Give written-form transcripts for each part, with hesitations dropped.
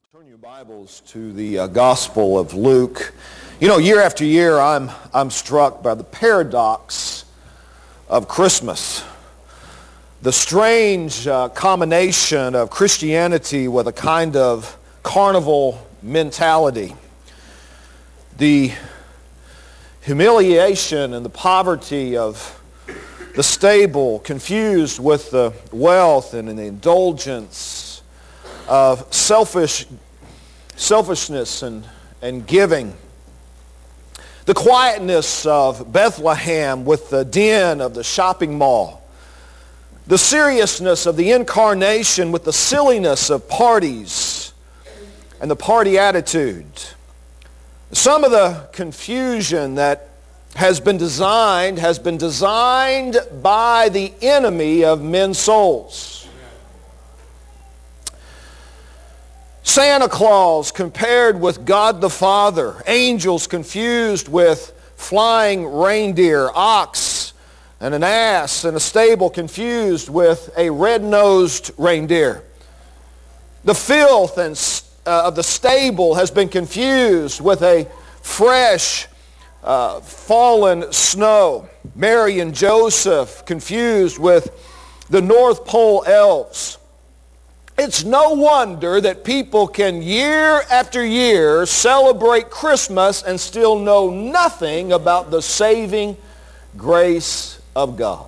Turn your Bibles to the Gospel of Luke. You know, year after year, I'm struck by the paradox of Christmas. The strange combination of Christianity with a kind of carnival mentality. The humiliation and the poverty of the stable confused with the wealth and the indulgence of selfishness and giving. The quietness of Bethlehem with the din of the shopping mall. The seriousness of the incarnation with the silliness of parties and the party attitude. Some of the confusion that has been designed by the enemy of men's souls. Santa Claus compared with God the Father, angels confused with flying reindeer, ox and an ass, and a stable confused with a red-nosed reindeer. The filth of the stable has been confused with a fresh fallen snow. Mary and Joseph confused with the North Pole elves. It's no wonder that people can year after year celebrate Christmas and still know nothing about the saving grace of God.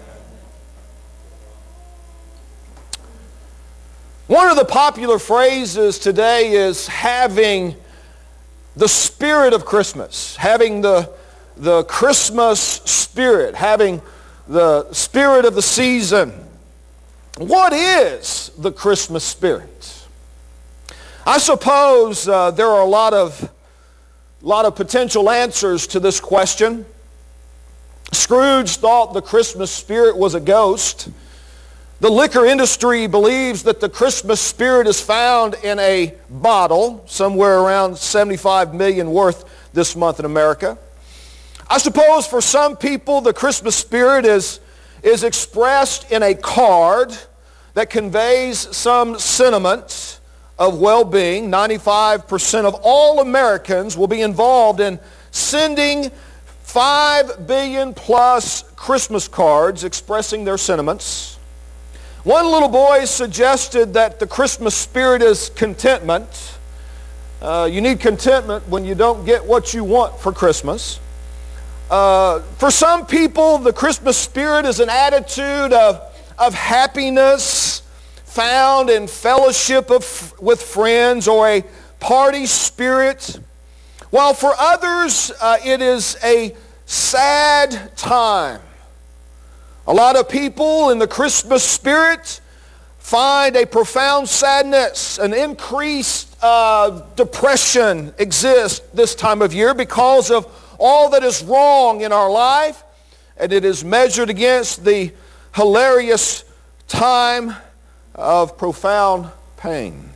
One of the popular phrases today is having the spirit of Christmas, having the Christmas spirit, having the spirit of the season. What is the Christmas spirit? I suppose there are a lot of potential answers to this question. Scrooge thought the Christmas spirit was a ghost. The liquor industry believes that the Christmas spirit is found in a bottle, somewhere around 75 million worth this month in America. I suppose for some people the Christmas spirit is expressed in a card that conveys some sentiment of well-being. 95% of all Americans will be involved in sending 5 billion plus Christmas cards expressing their sentiments. One little boy suggested that the Christmas spirit is contentment. You need contentment when you don't get what you want for Christmas. For some people, the Christmas spirit is an attitude of happiness found in fellowship with friends, or a party spirit. While for others, it is a sad time. A lot of people in the Christmas spirit find a profound sadness, an increased depression exists this time of year because of all that is wrong in our life, and it is measured against the hilarious time of profound pain.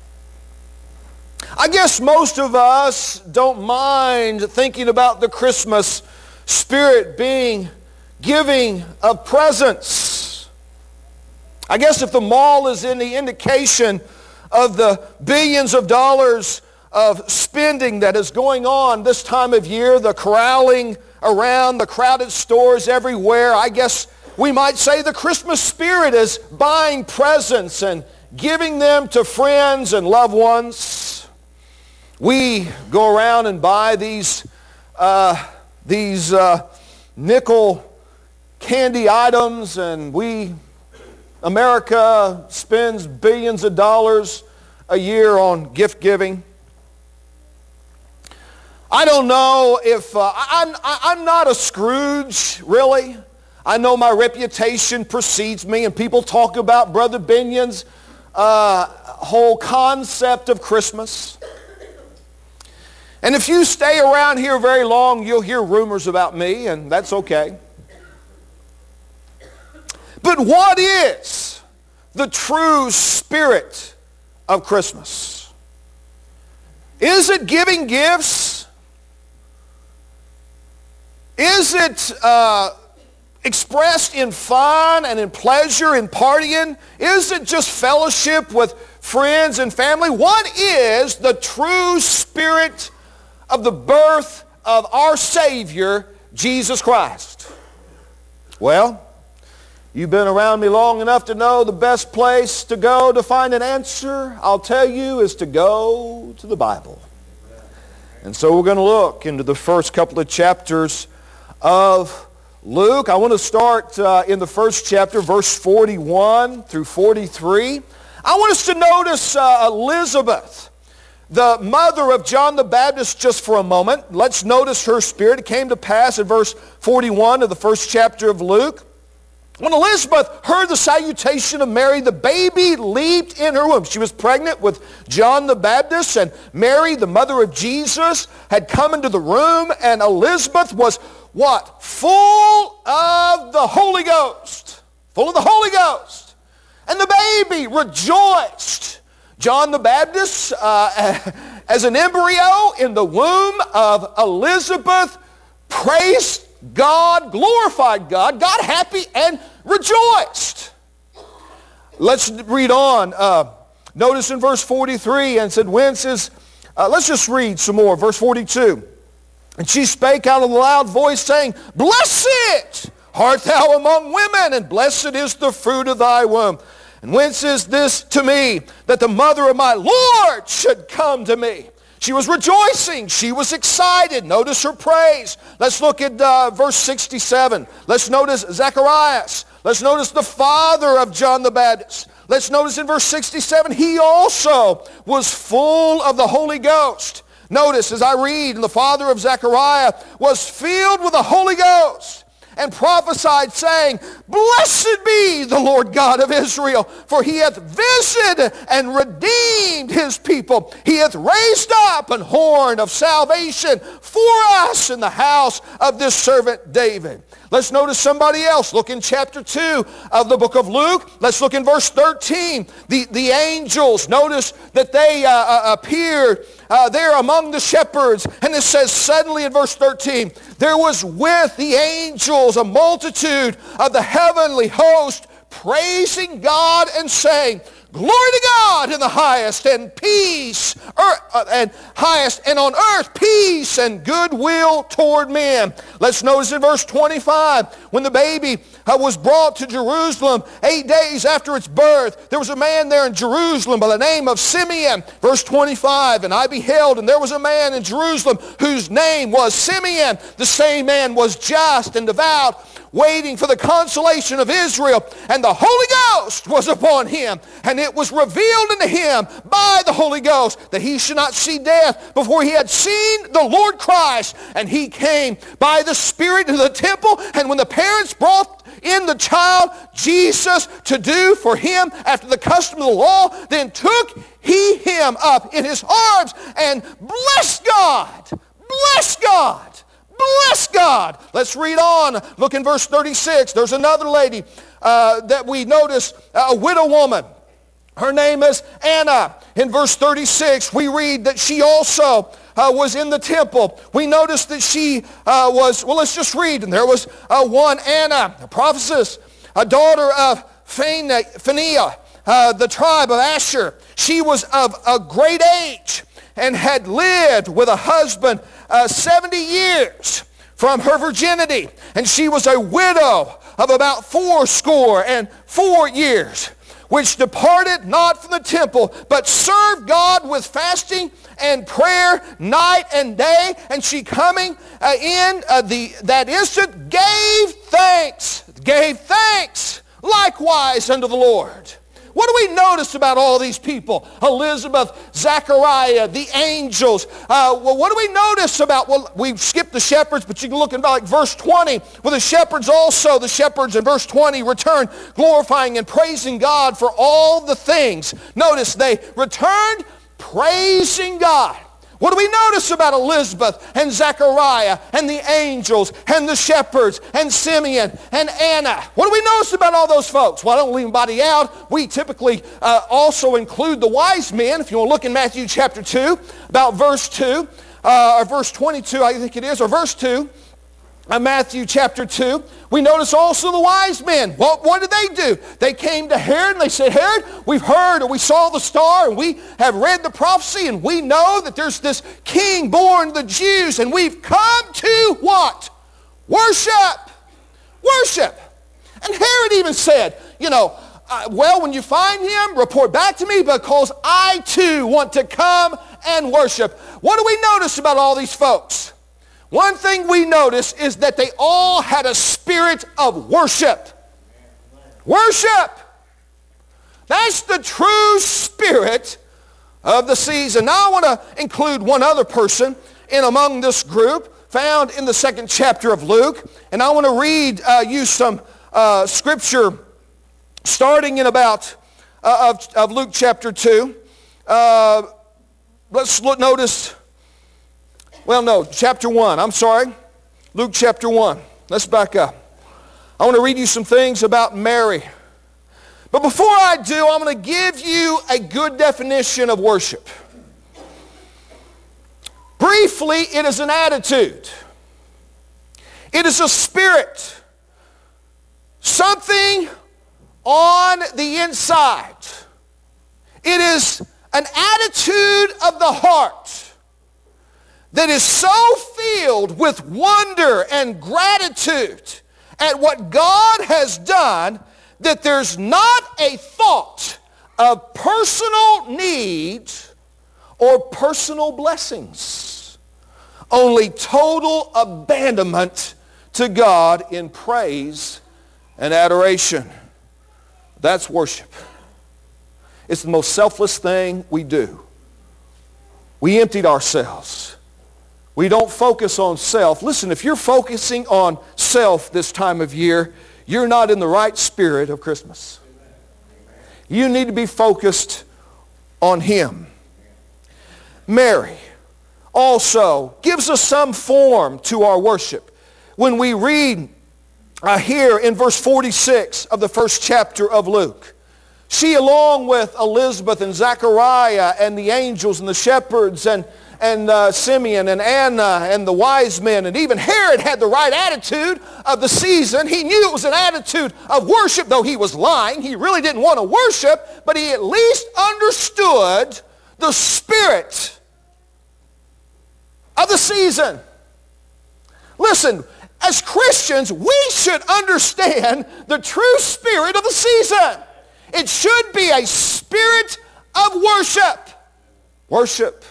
I guess most of us don't mind thinking about the Christmas spirit being giving of presents. I guess if the mall is any indication of the billions of dollars of spending that is going on this time of year, the corralling around the crowded stores everywhere, I guess we might say the Christmas spirit is buying presents and giving them to friends and loved ones. We go around and buy these nickel candy items, and America spends billions of dollars a year on gift giving. I don't know if I'm not a Scrooge, really. I know my reputation precedes me, and people talk about Brother Binion's whole concept of Christmas. And if you stay around here very long, you'll hear rumors about me, and that's okay. But what is the true spirit of Christmas? Is it giving gifts? Is it expressed in fun and in pleasure, in partying? Is it just fellowship with friends and family, what is the true spirit of the birth of our Savior, Jesus Christ? Well, you've been around me long enough to know the best place to go to find an answer, I'll tell you, is to go to the Bible. And so we're going to look into the first couple of chapters of Luke. I want to start in the first chapter, verse 41 through 43. I want us to notice Elizabeth, the mother of John the Baptist, just for a moment. Let's notice her spirit. It came to pass in verse 41 of the first chapter of Luke. When Elizabeth heard the salutation of Mary, the baby leaped in her womb. She was pregnant with John the Baptist, and Mary, the mother of Jesus, had come into the room, and Elizabeth was what? Full of the Holy Ghost. Full of the Holy Ghost. And the baby rejoiced. John the Baptist, as an embryo in the womb of Elizabeth, praised God, glorified God, got happy and rejoiced. Let's read on. Notice in verse 43, and said, whence is, let's just read some more. Verse 42. And she spake out of a loud voice, saying, Blessed art thou among women, and blessed is the fruit of thy womb. And whence is this to me, that the mother of my Lord should come to me? She was rejoicing. She was excited. Notice her praise. Let's look at verse 67. Let's notice Zacharias. Let's notice the father of John the Baptist. Let's notice in verse 67, he also was full of the Holy Ghost. Notice as I read, and the father of Zechariah was filled with the Holy Ghost, and prophesied, saying, Blessed be the Lord God of Israel, for he hath visited and redeemed his people. He hath raised up an horn of salvation for us in the house of this servant David. Let's notice somebody else. Look in chapter 2 of the book of Luke. Let's look in verse 13. The angels, notice that they appeared there among the shepherds. And it says suddenly in verse 13, there was with the angels a multitude of the heavenly host praising God and saying, Glory to God in the highest, and peace, and on earth peace and goodwill toward men. Let's notice in verse 25, when the baby was brought to Jerusalem 8 days after its birth, there was a man there in Jerusalem by the name of Simeon. Verse 25, and I beheld, and there was a man in Jerusalem whose name was Simeon. The same man was just and devout, waiting for the consolation of Israel, and the Holy Ghost was upon him, and it was revealed unto him by the Holy Ghost that he should not see death before he had seen the Lord Christ. And he came by the Spirit into the temple, and when the parents brought in the child Jesus to do for him after the custom of the law, then took he him up in his arms and blessed God. Bless God. Bless God. Let's read on. Look in verse 36. There's another lady that we notice, a widow woman. Her name is Anna. In verse 36, we read that she also was in the temple. We notice that she was, well, let's just read. And there was one Anna, a prophetess, a daughter of Phinehas, the tribe of Asher. She was of a great age and had lived with a husband 70 years from her virginity. And she was a widow of about 84 years, which departed not from the temple, but served God with fasting and prayer night and day. And she coming in that instant gave thanks likewise unto the Lord. What do we notice about all these people? Elizabeth, Zechariah, the angels. What do we notice about, well, we've skipped the shepherds, but you can look in like verse 20, where the shepherds in verse 20 return glorifying and praising God for all the things. Notice they returned praising God. What do we notice about Elizabeth and Zechariah and the angels and the shepherds and Simeon and Anna? What do we notice about all those folks? Well, I don't leave anybody out. We typically also include the wise men. If you want to look in Matthew chapter 2, about verse 2, or verse 22, I think it is, or verse 2. Matthew chapter 2, we notice also the wise men. What did they do? They came to Herod and they said, Herod, we've heard or we saw the star and we have read the prophecy and we know that there's this king born to the Jews and we've come to what? Worship. Worship. And Herod even said, well, when you find him, report back to me because I too want to come and worship. What do we notice about all these folks? One thing we notice is that they all had a spirit of worship. Worship. That's the true spirit of the season. Now I want to include one other person in among this group found in the 2nd chapter of Luke. And I want to read you some scripture starting in about of Luke chapter 2. Let's notice... Well, no, chapter 1. I'm sorry. Luke chapter 1. Let's back up. I want to read you some things about Mary. But before I do, I'm going to give you a good definition of worship. Briefly, it is an attitude. It is a spirit. Something on the inside. It is an attitude of the heart that is so filled with wonder and gratitude at what God has done that there's not a thought of personal needs or personal blessings. Only total abandonment to God in praise and adoration. That's worship. It's the most selfless thing we do. We emptied ourselves. We don't focus on self. Listen, if you're focusing on self this time of year, you're not in the right spirit of Christmas. You need to be focused on Him. Mary also gives us some form to our worship. When we read here in verse 46 of the 1st chapter of Luke, she, along with Elizabeth and Zechariah and the angels and the shepherds and Simeon and Anna and the wise men, and even Herod had the right attitude of the season. He knew it was an attitude of worship, though he was lying. He really didn't want to worship, but he at least understood the spirit of the season. Listen, as Christians, we should understand the true spirit of the season. It should be a spirit of worship. Worship.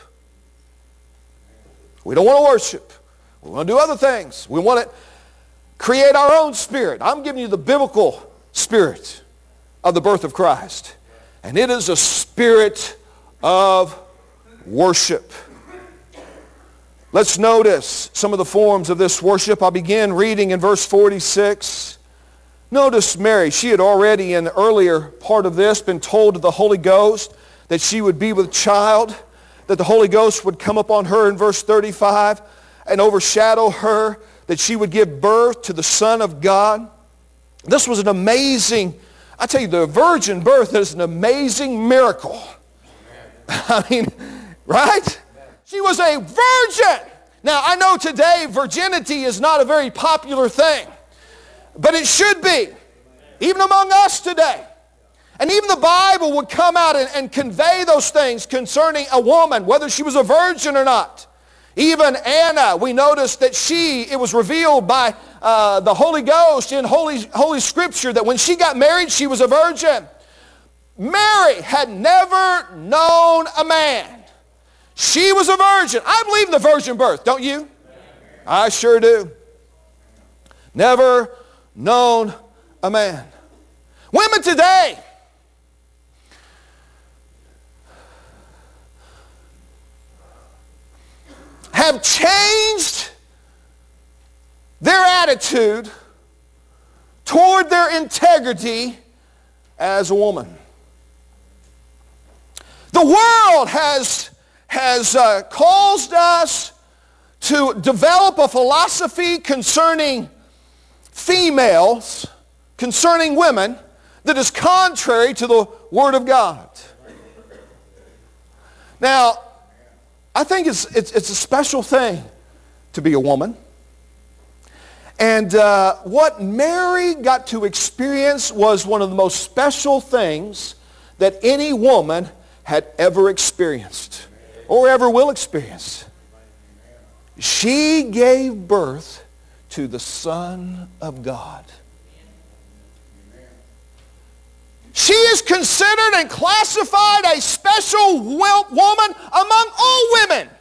We don't want to worship. We want to do other things. We want to create our own spirit. I'm giving you the biblical spirit of the birth of Christ. And it is a spirit of worship. Let's notice some of the forms of this worship. I'll begin reading in verse 46. Notice Mary. She had already in the earlier part of this been told of the Holy Ghost that she would be with child, that the Holy Ghost would come upon her in verse 35 and overshadow her, that she would give birth to the Son of God. This was an amazing, I tell you, the virgin birth is an amazing miracle. I mean, right? She was a virgin. Now, I know today virginity is not a very popular thing, but it should be, even among us today. And even the Bible would come out and convey those things concerning a woman, whether she was a virgin or not. Even Anna, we noticed that it was revealed by the Holy Ghost in Holy Scripture that when she got married, she was a virgin. Mary had never known a man. She was a virgin. I believe in the virgin birth, don't you? I sure do. Never known a man. Women today have changed their attitude toward their integrity as a woman. The world has caused us to develop a philosophy concerning females, concerning women, that is contrary to the Word of God. Now, I think it's a special thing to be a woman. And what Mary got to experience was one of the most special things that any woman had ever experienced or ever will experience. She gave birth to the Son of God. She is considered and classified a special woman among all women.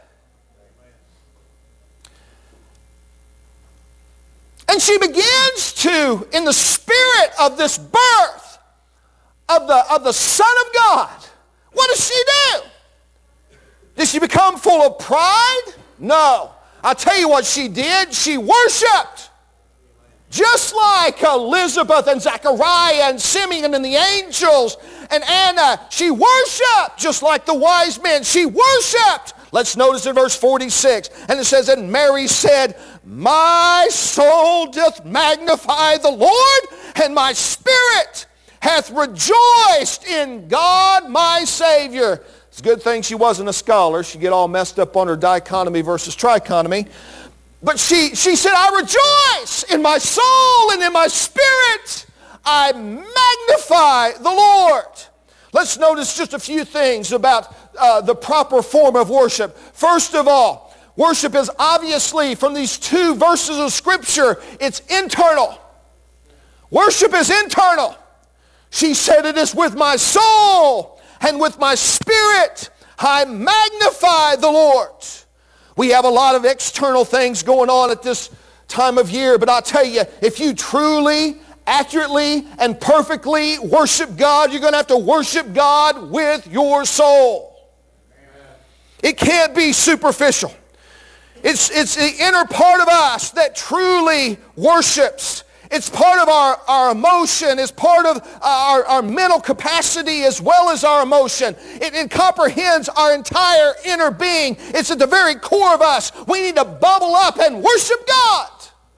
And she begins to, in the spirit of this birth of the Son of God, what does she do? Did she become full of pride? No. I'll tell you what she did. She worshiped. Just like Elizabeth and Zechariah and Simeon and the angels and Anna, she worshiped. Just like the wise men, she worshiped. Let's notice in verse 46, and it says, and Mary said, my soul doth magnify the Lord, and my spirit hath rejoiced in God my Savior. It's a good thing she wasn't a scholar. She'd get all messed up on her dichotomy versus trichotomy. But she said, I rejoice in my soul and in my spirit. I magnify the Lord. Let's notice just a few things about the proper form of worship. First of all, worship is obviously, from these two verses of Scripture, it's internal. Worship is internal. She said, it is with my soul and with my spirit I magnify the Lord. We have a lot of external things going on at this time of year, but I'll tell you, if you truly, accurately, and perfectly worship God, you're going to have to worship God with your soul. Amen. It can't be superficial. It's the inner part of us that truly worships. It's part of our emotion. It's part of our mental capacity as well as our emotion. It comprehends our entire inner being. It's at the very core of us. We need to bubble up and worship God.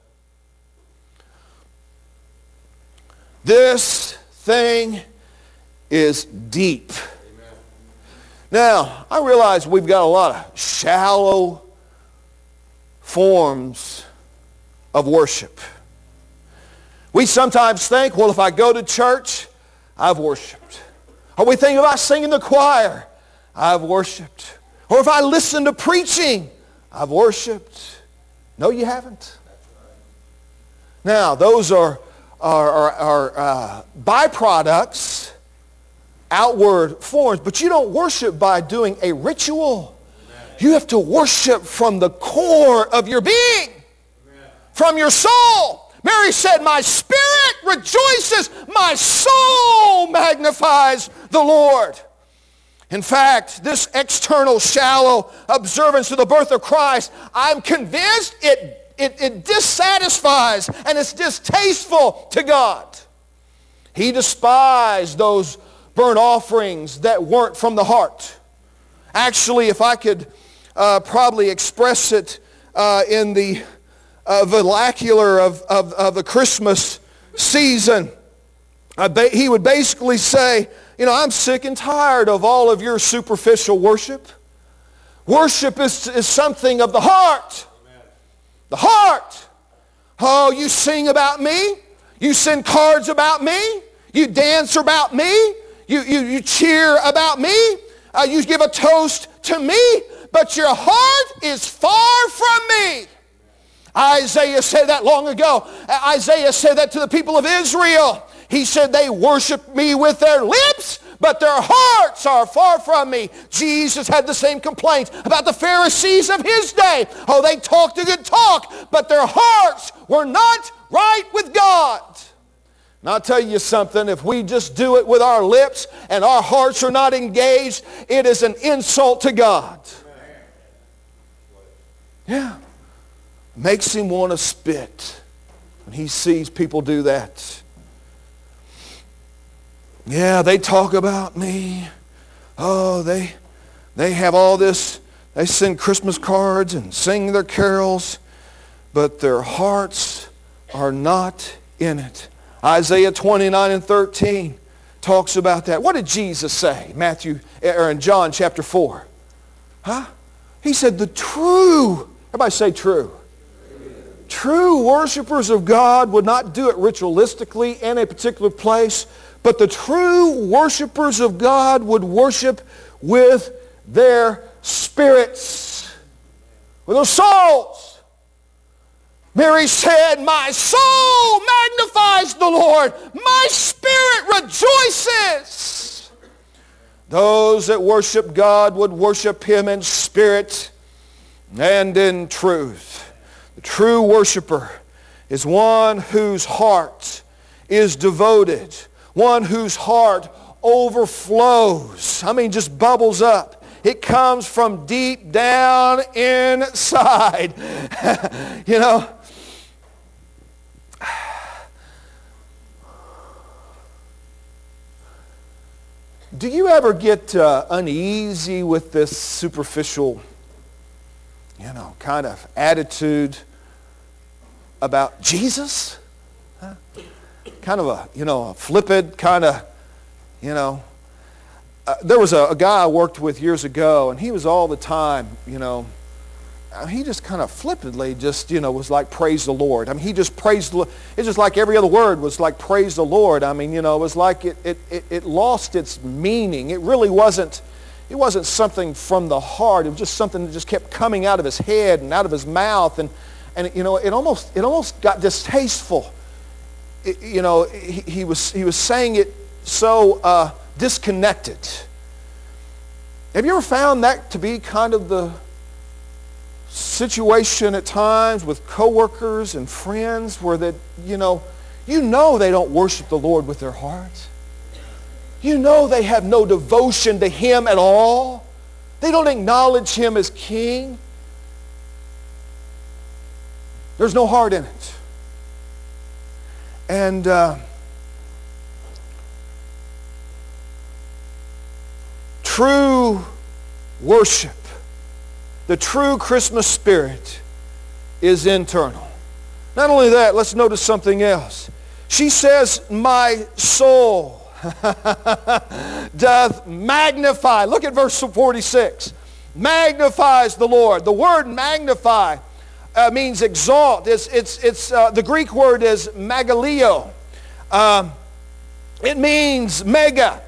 This thing is deep. Amen. Now, I realize we've got a lot of shallow forms of worship. We sometimes think, well, if I go to church, I've worshiped. Or we think about singing the choir, I've worshiped. Or if I listen to preaching, I've worshiped. No, you haven't. Now, those are byproducts, outward forms, but you don't worship by doing a ritual. You have to worship from the core of your being, from your soul. Mary said, my spirit rejoices, my soul magnifies the Lord. In fact, this external, shallow observance of the birth of Christ, I'm convinced it dissatisfies and it's distasteful to God. He despised those burnt offerings that weren't from the heart. Actually, if I could probably express it in the vernacular of the Christmas season, he would basically say, you know, I'm sick and tired of all of your superficial worship. Worship is something of the heart. Amen. The heart. Oh, you sing about me. You send cards about me. You dance about me. You cheer about me. You give a toast to me. But your heart is far from me. Isaiah said that long ago. Isaiah said that to the people of Israel. He said they worship me with their lips, but their hearts are far from me. Jesus had the same complaint about the Pharisees of his day. Oh, they talked a good talk, but their hearts were not right with God. And I'll tell you something, if we just do it with our lips and our hearts are not engaged, it is an insult to God. Yeah. Makes him want to spit when he sees people do that. Yeah, they talk about me. Oh, they have all this. They send Christmas cards and sing their carols, but their hearts are not in it. Isaiah 29:13 talks about that. What did Jesus say? In John chapter 4. Huh? He said the true, everybody say true. True worshipers of God would not do it ritualistically in a particular place, but the true worshipers of God would worship with their spirits, with their souls. Mary said, my soul magnifies the Lord. My spirit rejoices. Those that worship God would worship Him in spirit and in truth. The true worshiper is one whose heart is devoted, one whose heart overflows. I mean, just bubbles up. It comes from deep down inside. You know, do you ever get uneasy with this superficial, kind of attitude about Jesus? Huh? Kind of a flippant kind of, there was a guy I worked with years ago, and he was all the time, he just kind of flippantly was like, praise the Lord. I mean, he just praised the Lord. It's just like every other word was like, praise the Lord. I mean, it was like it lost its meaning. It really wasn't something from the heart. It was just something that just kept coming out of his head and out of his mouth. And it almost got distasteful. He was saying it so disconnected. Have you ever found that to be kind of the situation at times with coworkers and friends where that they don't worship the Lord with their hearts? They have no devotion to Him at all. They don't acknowledge Him as King. There's no heart in it. And true worship, the true Christmas spirit, is internal. Not only that, let's notice something else. She says, my soul doth magnify. Look at verse 46. Magnifies the Lord. The word magnify means exalt. It's the Greek word is megaleo. It means mega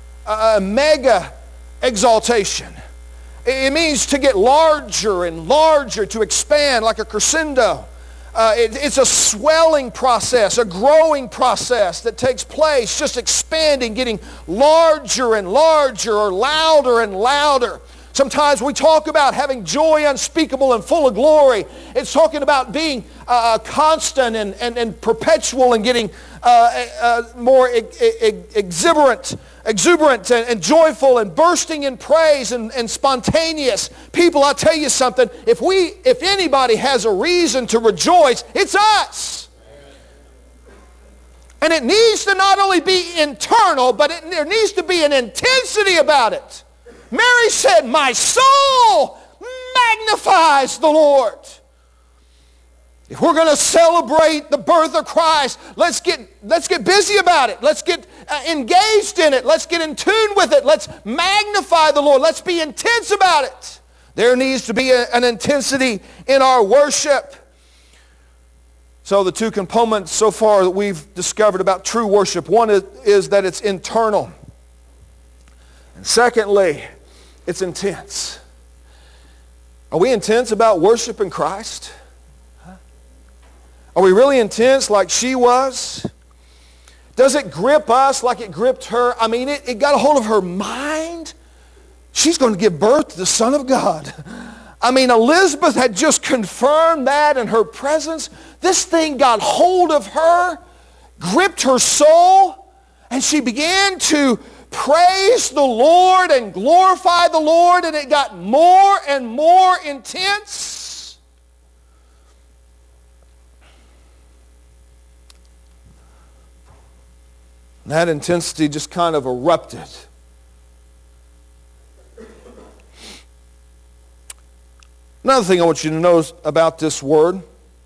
exaltation. It means to get larger and larger, to expand like a crescendo. It's a swelling process, a growing process that takes place, just expanding, getting larger and larger, or louder and louder. Sometimes we talk about having joy unspeakable and full of glory. It's talking about being constant and perpetual and getting more exuberant and joyful and bursting in praise and spontaneous. People, I'll tell you something. If anybody has a reason to rejoice, it's us. And it needs to not only be internal, but there needs to be an intensity about it. Mary said, my soul magnifies the Lord. If we're going to celebrate the birth of Christ, let's get busy about it. Let's get engaged in it. Let's get in tune with it. Let's magnify the Lord. Let's be intense about it. There needs to be an intensity in our worship. So the two components so far that we've discovered about true worship, one is that it's internal. And secondly, it's intense. Are we intense about worshiping Christ? Are we really intense like she was? Does it grip us like it gripped her? I mean, it got a hold of her mind. She's going to give birth to the Son of God. I mean, Elizabeth had just confirmed that in her presence. This thing got hold of her, gripped her soul, and she began to praise the Lord and glorify the Lord, and it got more and more intense. And that intensity just kind of erupted. Another thing I want you to know about this word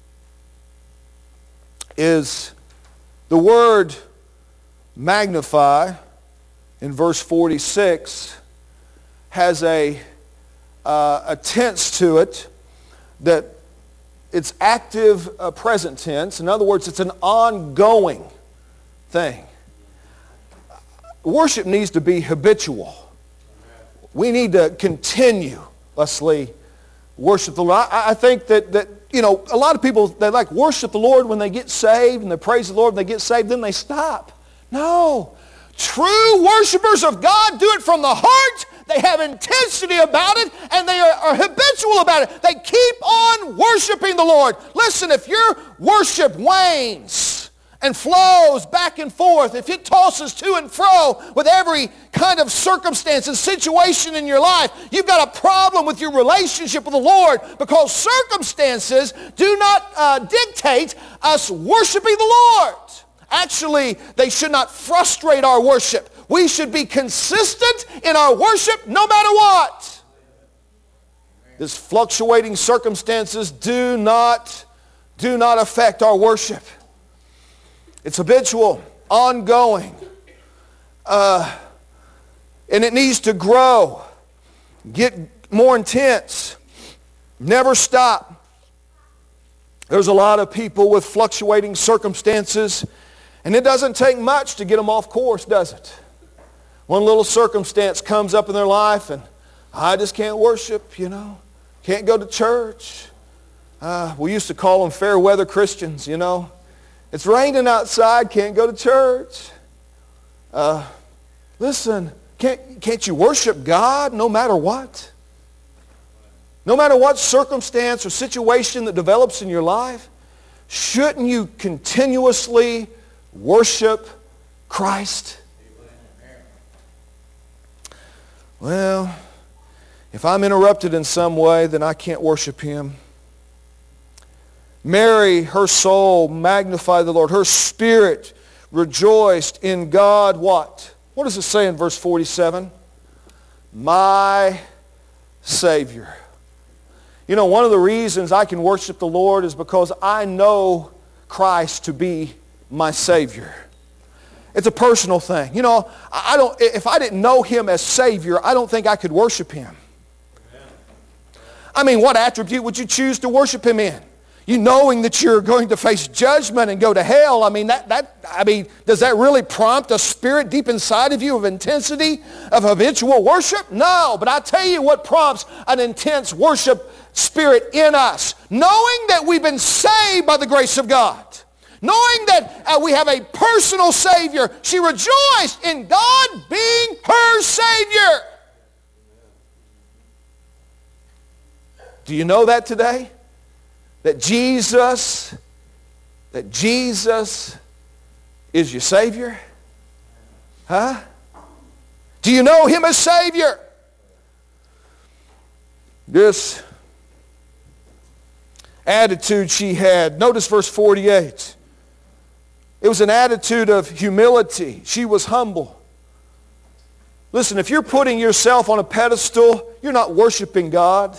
is the word magnify in verse 46 has a tense to it that it's active present tense. In other words, it's an ongoing thing. Worship needs to be habitual. We need to continuously worship the Lord. I think that a lot of people, they like worship the Lord when they get saved and they praise the Lord when they get saved, then they stop. No. True worshipers of God do it from the heart. They have intensity about it, and they are habitual about it. They keep on worshiping the Lord. Listen, if your worship wanes and flows back and forth, if it tosses to and fro with every kind of circumstance and situation in your life, you've got a problem with your relationship with the Lord, because circumstances do not dictate us worshiping the Lord. Actually, they should not frustrate our worship. We should be consistent in our worship no matter what. These fluctuating circumstances do not affect our worship. It's habitual, ongoing, and it needs to grow, get more intense, never stop. There's a lot of people with fluctuating circumstances, and it doesn't take much to get them off course, does it? One little circumstance comes up in their life, and I just can't worship, can't go to church. We used to call them fair weather Christians, It's raining outside, can't go to church. Listen, can't you worship God no matter what? No matter what circumstance or situation that develops in your life, shouldn't you continuously worship Christ? Well, if I'm interrupted in some way, then I can't worship Him. Mary, her soul magnified the Lord. Her spirit rejoiced in God. What? What does it say in verse 47? My Savior. One of the reasons I can worship the Lord is because I know Christ to be my Savior. It's a personal thing. If I didn't know Him as Savior, I don't think I could worship Him. What attribute would you choose to worship Him in? You knowing that you're going to face judgment and go to hell, does that really prompt a spirit deep inside of you of intensity, of habitual worship? No, but I tell you what prompts an intense worship spirit in us. Knowing that we've been saved by the grace of God. Knowing that we have a personal Savior. She rejoiced in God being her Savior. Do you know that today? That Jesus is your Savior? Huh? Do you know Him as Savior? This attitude she had. Notice verse 48. It was an attitude of humility. She was humble. Listen, if you're putting yourself on a pedestal, you're not worshiping God.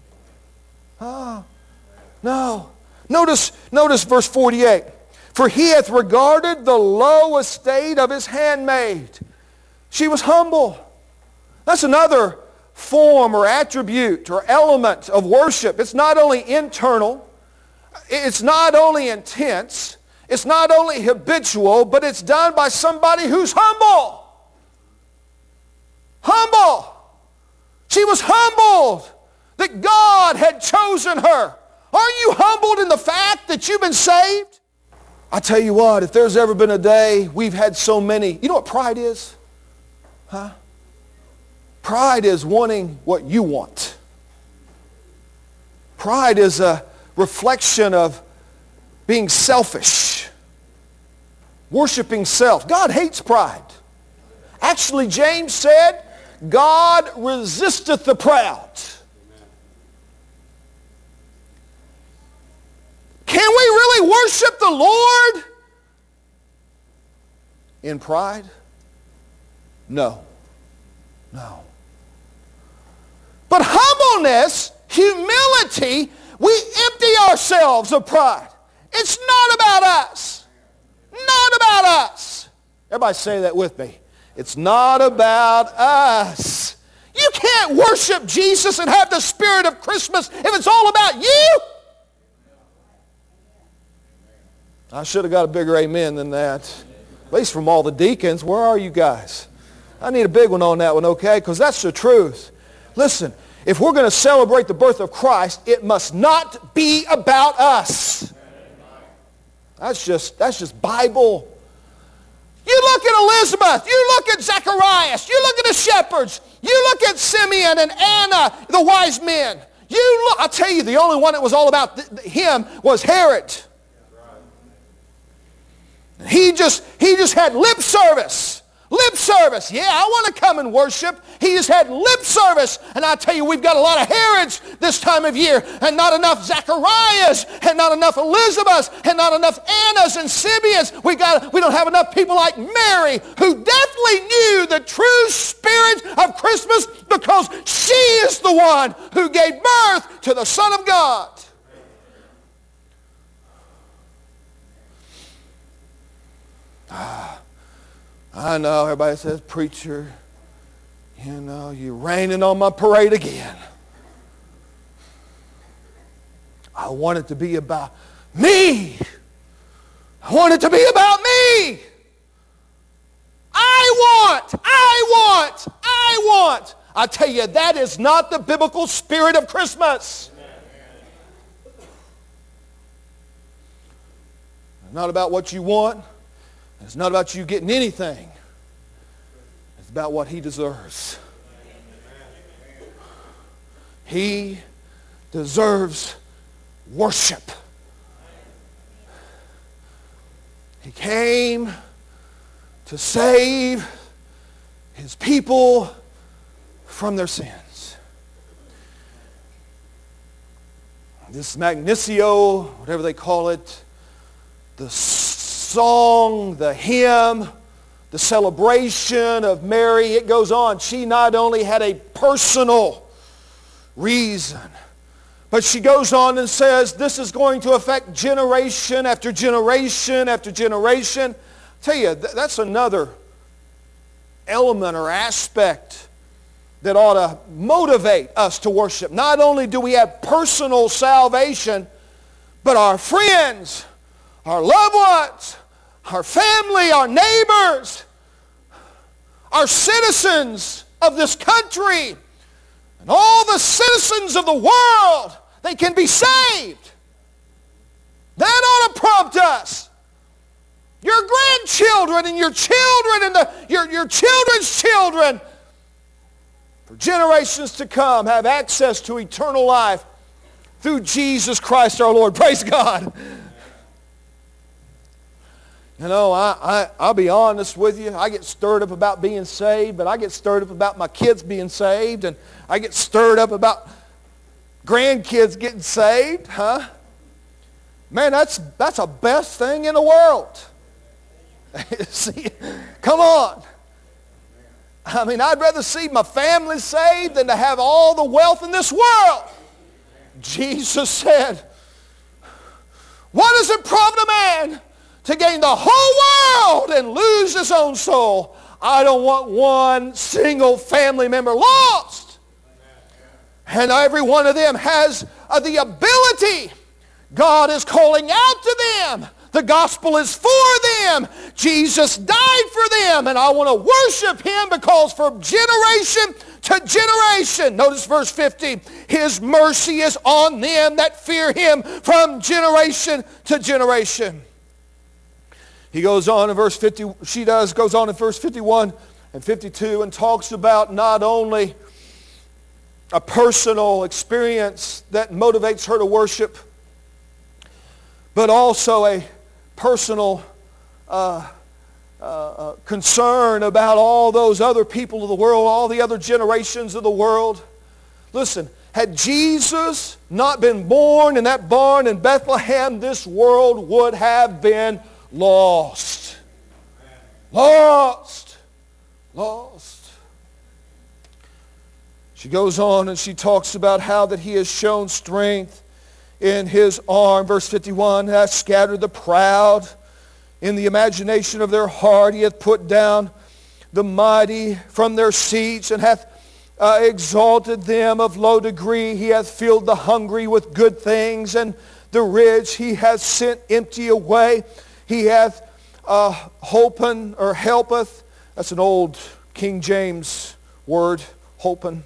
No. Notice verse 48. For He hath regarded the low estate of His handmaid. She was humble. That's another form or attribute or element of worship. It's not only internal, it's not only intense, it's not only habitual, but it's done by somebody who's humble. Humble. She was humbled that God had chosen her. Are you humbled in the fact that you've been saved? I tell you what, if there's ever been a day we've had so many, you know what pride is? Huh? Pride is wanting what you want. Pride is a reflection of being selfish, worshiping self. God hates pride. Actually, James said, God resisteth the proud. Can we really worship the Lord in pride? No. But humbleness, humility, we empty ourselves of pride. It's not about us. Not about us. Everybody say that with me. It's not about us. You can't worship Jesus and have the spirit of Christmas if it's all about you. I should have got a bigger amen than that. At least from all the deacons. Where are you guys? I need a big one on that one, okay? Because that's the truth. Listen, if we're going to celebrate the birth of Christ, it must not be about us. That's just Bible. You look at Elizabeth. You look at Zacharias. You look at the shepherds. You look at Simeon and Anna, the wise men. I'll tell you, the only one that was all about him was Herod. He just had lip service. Lip service. Yeah, I want to come and worship. He just had lip service. And I tell you, we've got a lot of Herods this time of year, and not enough Zacharias, and not enough Elizabeths, and not enough Annas and Simeons. We don't have enough people like Mary, who definitely knew the true spirit of Christmas, because she is the one who gave birth to the Son of God. I know everybody says, preacher, you're raining on my parade again. I want it to be about me. I want it to be about me. I want. I tell you, that is not the biblical spirit of Christmas. It's not about what you want. It's not about you getting anything. It's about what he deserves. He deserves worship. He came to save his people from their sins. This Magnificat, whatever they call it, the song, the hymn, the celebration of Mary, it goes on. She not only had a personal reason, but she goes on and says this is going to affect generation after generation after generation. I tell you, that's another element or aspect that ought to motivate us to worship. Not only do we have personal salvation, but our friends, our loved ones, our family, our neighbors, our citizens of this country, and all the citizens of the world, they can be saved. That ought to prompt us. Your grandchildren and your children and your children's children, for generations to come, have access to eternal life through Jesus Christ our Lord. Praise God. I'll be honest with you. I get stirred up about being saved, but I get stirred up about my kids being saved, and I get stirred up about grandkids getting saved, huh? Man, that's the best thing in the world. See, come on. I mean, I'd rather see my family saved than to have all the wealth in this world. Jesus said, what does it profit a man to gain the whole world and lose his own soul? I don't want one single family member lost. And every one of them has the ability. God is calling out to them. The gospel is for them. Jesus died for them. And I want to worship him because from generation to generation, notice verse 50, his mercy is on them that fear him from generation to generation. He goes on in verse 50, goes on in verse 51 and 52 and talks about not only a personal experience that motivates her to worship, but also a personal concern about all those other people of the world, all the other generations of the world. Listen, had Jesus not been born in that barn in Bethlehem, this world would have been lost. Lost. She goes on and she talks about how that he has shown strength in his arm. Verse 51, hath scattered the proud in the imagination of their heart. He hath put down the mighty from their seats and hath exalted them of low degree. He hath filled the hungry with good things, and the rich. He hath sent empty away. He hath holpen, or helpeth. That's an old King James word, holpen.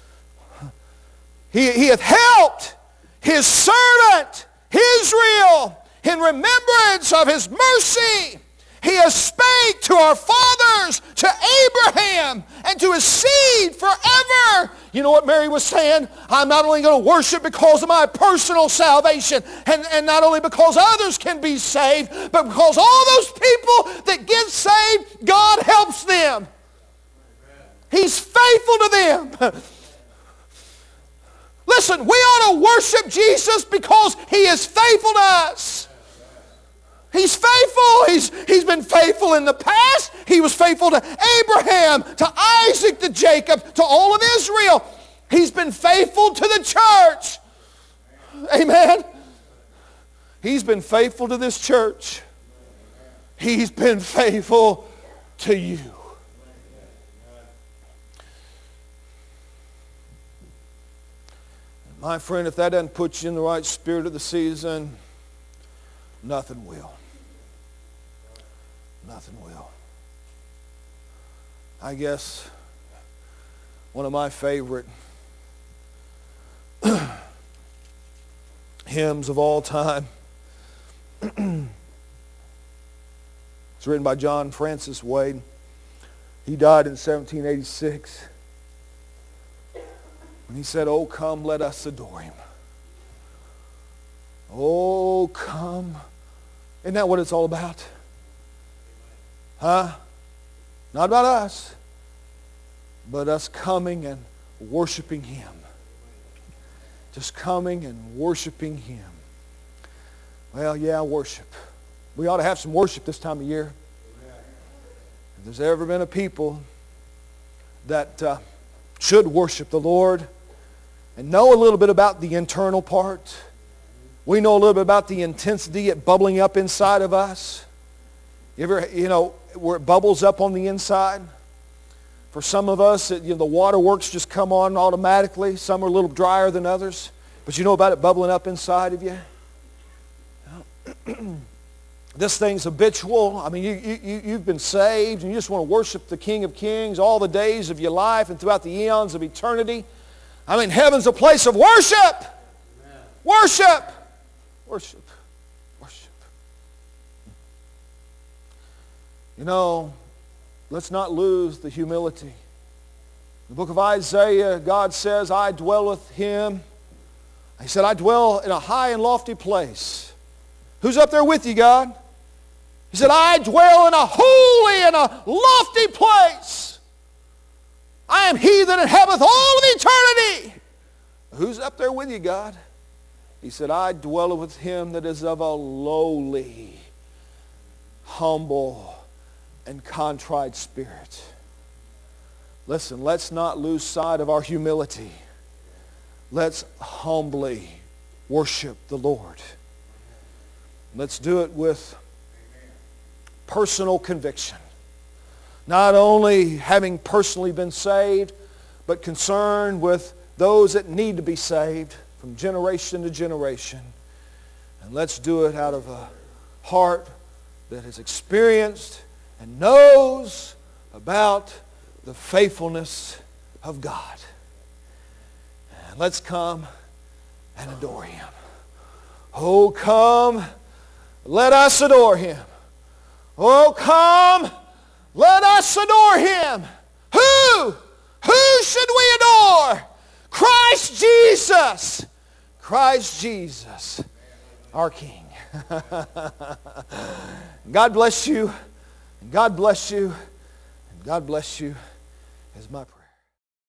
He hath helped his servant Israel in remembrance of his mercy. He has spake to our fathers, to Abraham, and to his seed forever. You know what Mary was saying? I'm not only going to worship because of my personal salvation, and not only because others can be saved, but because all those people that get saved, God helps them. He's faithful to them. Listen, we ought to worship Jesus because He is faithful to us. He's faithful. He's been faithful in the past. He was faithful to Abraham, to Isaac, to Jacob, to all of Israel. He's been faithful to the church. Amen. He's been faithful to this church. He's been faithful to you. My friend, if that doesn't put you in the right spirit of the season, nothing will. Nothing will. I guess one of my favorite hymns of all time, it's written by John Francis Wade. He died in 1786. And he said, "Oh, come, let us adore Him. Oh, come." Isn't that what it's all about? Huh? Not about us, but us coming and worshiping Him. Just coming and worshiping Him. Well, yeah, worship. We ought to have some worship this time of year. If there's ever been a people that should worship the Lord and know a little bit about the internal part, we know a little bit about the intensity it bubbling up inside of us. You ever, where it bubbles up on the inside? For some of us, the waterworks just come on automatically. Some are a little drier than others. But you know about it bubbling up inside of you? This thing's habitual. I mean, you've been saved and you just want to worship the King of Kings all the days of your life and throughout the eons of eternity. I mean, heaven's a place of worship. Amen. Worship. Worship. Worship. Let's not lose the humility. In the book of Isaiah, God says, I dwell with Him. He said, I dwell in a high and lofty place. Who's up there with you, God? He said, I dwell in a holy and a lofty place. I am He that inhabiteth all of eternity. Who's up there with you, God? He said, I dwell with Him that is of a lowly, humble, and contrite spirit. Listen, let's not lose sight of our humility. Let's humbly worship the Lord. Let's do it with personal conviction. Not only having personally been saved, but concerned with those that need to be saved from generation to generation. And let's do it out of a heart that has experienced and knows about the faithfulness of God. And let's come and adore Him. Oh, come, let us adore Him. Oh, come, let us adore Him. Who? Who should we adore? Christ Jesus. Christ Jesus, our King. God bless you. And God bless you. And God bless you is my prayer.